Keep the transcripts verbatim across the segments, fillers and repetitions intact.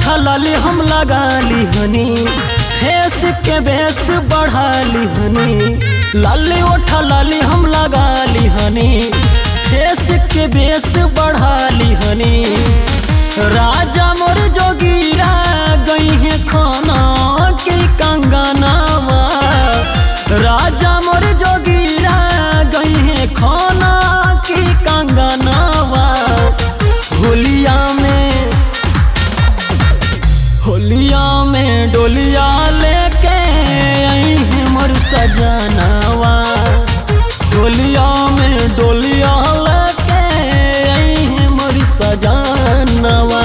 उठा लाली हम लगा ली हनी, फेस के बेस बढ़ा ली हनी। लाली उठा लाली हम लगा ली हनी, फेस के बेस बढ़ा ली हनी। राजा मोर जोगीरा गई है खाना की कंगनावा, राजा मोर जोगीरा गई है खाना की कंगनावा। होलिया में होलिया में डोलिया लेके आई है मोर सजनावा, होलिया में डोलिया लेके आई है मोर सजनावा।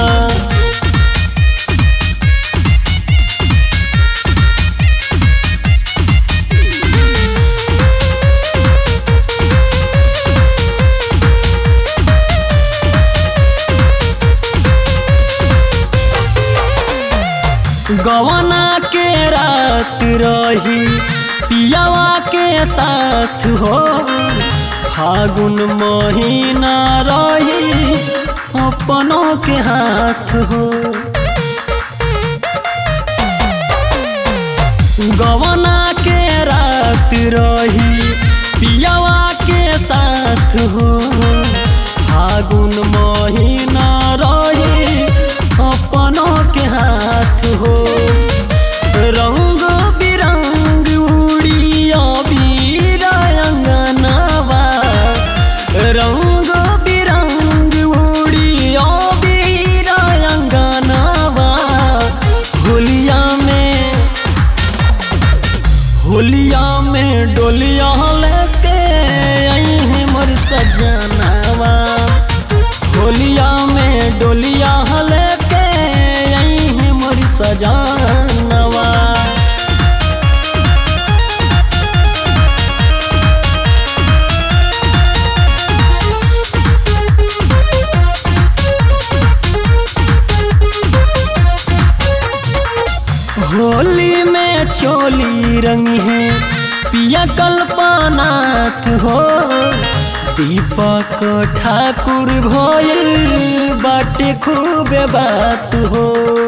गवना के रात रही पियावा के साथ हो, फागुन महीना रही अपनों के हाथ हो। गवना के रात रही पियावा के साथ हो, फागुन महीना रही अपनों के हाथ हो। रंग बिरंग उड़िया बीरा अंगनावा, रंग बिरंग उड़िया बीरा अंगनावा। होलिया में होलिया में डोलिया लेके आई है मोर सजनावा, होलिया में डोलिया लेके आई है मोर सजनावा। होली में चोली रंगी है पिया कल्पनाथ हो, दीपक ठाकुर भइल बाटे खूबे बात हो।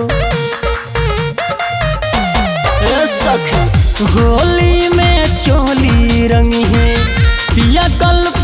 ए सखी होली में चोली रंगी है पिया कल्पनाथ